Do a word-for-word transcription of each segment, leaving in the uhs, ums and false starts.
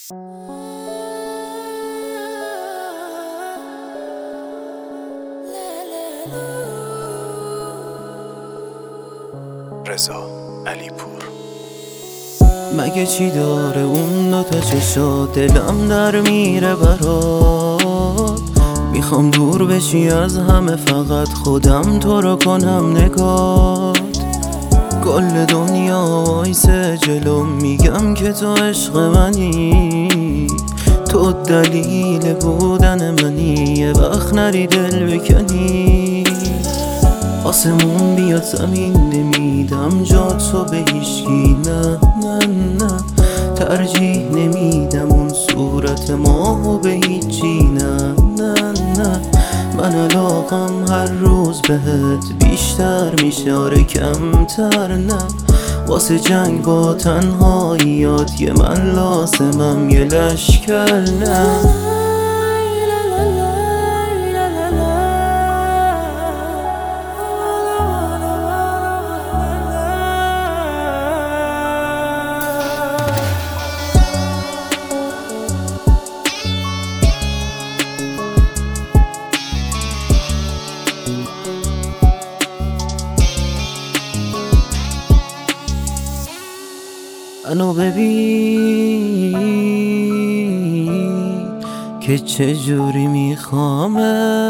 رضا علیپور. مگه چی داره اون دوتا چشات؟ دلم در میره برات. میخوام دور بشی از همه، فقط خودم تو رو کنم نگات. کل دنیا وایسه جلوم، میگم که تو عشق منی، تو دلیل بودن منی. یه وقت نری دل بکنی، آسمون بیاد زمین نمیدم جا تو به هیچکی. نه نه نه ترجیح نمیدم اون صورت ماهو به هیچی. نه نه نه من علاقم هر روز بهت بیشتر میشه، آره کمتر نه. واسه جنگ با تنهاییات یه من لازمم یه لشکر. نه منو ببین که چجوری میخوامه،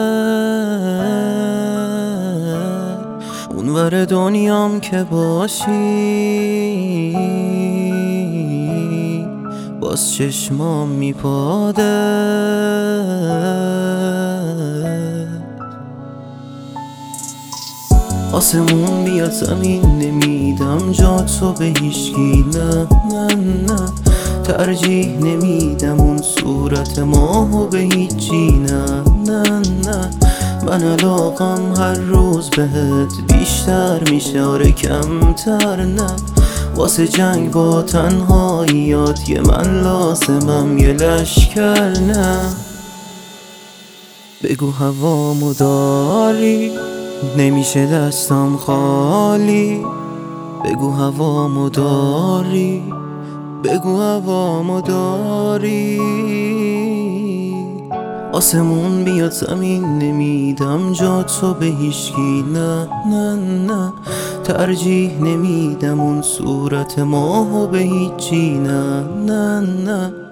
اونور دنیام که باشی باز چشمام میپاده. آسمون بیاد زمین نمیدم جا تو به هیچکی. نه نه نه ترجیح نمیدم اون صورت ماهو به هیچی. نه نه نه من علاقم هر روز بهت بیشتر میشه، آره کمتر نه. واسه جنگ با تنهاییات یه من لازمم یه لشکر. نه بگو هوامو داری، نمیشه دستم خالی. بگو هوامو داری، بگو هوامو داری. آسمون بیاد زمین نمیدم جا تو به هیچکی. نه نه نه ترجیح نمیدم اون صورت ماهو به هیچی. نه نه نه